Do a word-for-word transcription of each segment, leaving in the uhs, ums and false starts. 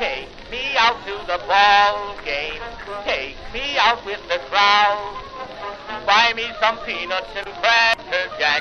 Take me out to the ball game. Take me out with the crowd. Buy me some peanuts and cracker jack.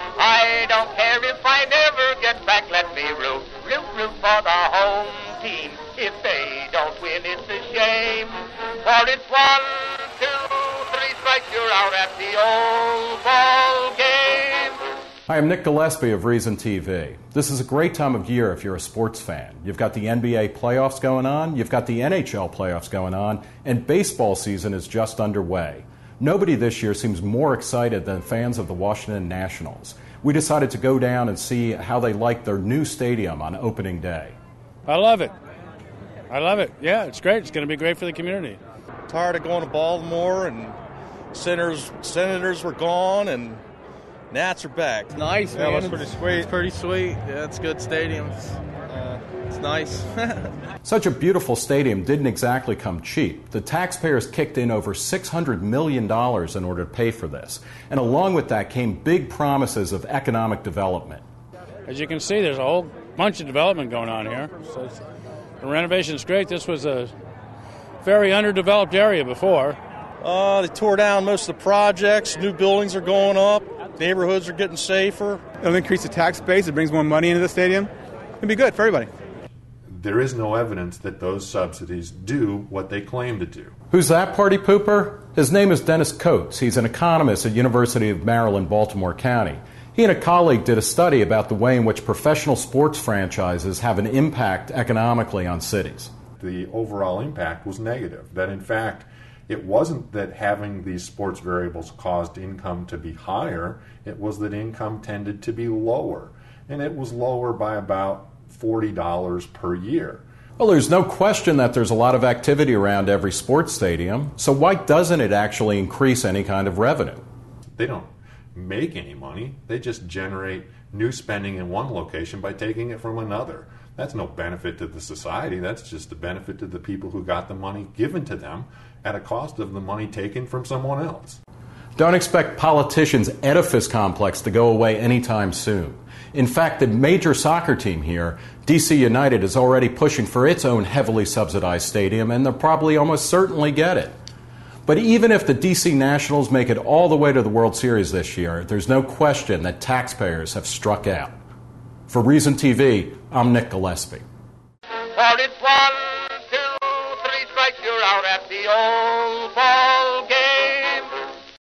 I don't care if I never get back. Let me root, root, root for the home team. If they don't win, it's a shame. For it's one, two, three strikes, you're out at the old ball game. Hi, I'm Nick Gillespie of Reason T V. This is a great time of year if you're a sports fan. You've got the N B A playoffs going on, you've got the N H L playoffs going on, and baseball season is just underway. Nobody this year seems more excited than fans of the Washington Nationals. We decided to go down and see how they like their new stadium on opening day. I love it. I love it. Yeah, it's great. It's going to be great for the community. Tired of going to Baltimore, and senators, senators were gone, and Nats are back. It's nice, yeah, man. That's pretty sweet. It's pretty sweet. Yeah, it's a good stadium. It's, uh, it's nice. Such a beautiful stadium didn't exactly come cheap. The taxpayers kicked in over six hundred million dollars in order to pay for this. And along with that came big promises of economic development. As you can see, there's a whole bunch of development going on here. So it's, the renovation's great. This was a very underdeveloped area before. Uh, they tore down most of the projects. New buildings are going up. Neighborhoods are getting safer. It'll increase the tax base. It brings more money into the stadium. It'll be good for everybody. There is no evidence that those subsidies do what they claim to do. Who's that party pooper? His name is Dennis Coates. He's an economist at University of Maryland, Baltimore County. He and a colleague did a study about the way in which professional sports franchises have an impact economically on cities. The overall impact was negative, that in fact it wasn't that having these sports variables caused income to be higher, it was that income tended to be lower. And it was lower by about forty dollars per year. Well, there's no question that there's a lot of activity around every sports stadium, so why doesn't it actually increase any kind of revenue? They don't make any money, they just generate new spending in one location by taking it from another. That's no benefit to the society, that's just a benefit to the people who got the money given to them at a cost of the money taken from someone else. Don't expect politicians' edifice complex to go away anytime soon. In fact, the major soccer team here, D C United, is already pushing for its own heavily subsidized stadium, and they'll probably almost certainly get it. But even if the D C Nationals make it all the way to the World Series this year, there's no question that taxpayers have struck out. For Reason T V, I'm Nick Gillespie. For it's one, two, three strikes, you're out at the old ball game.